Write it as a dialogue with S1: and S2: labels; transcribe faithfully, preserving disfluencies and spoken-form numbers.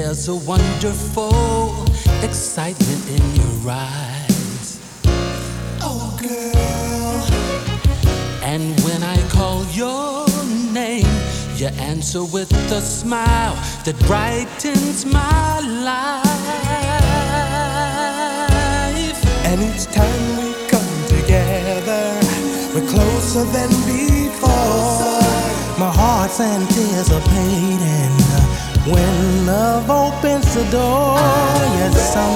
S1: There's a wonderful excitement in your eyes,
S2: Oh, girl.
S1: and when I call your name, you answer with a smile that brightens my life.
S2: And each time we come together, we're closer than before.
S1: My heart's anticipating when love opens the door. Yes, I'm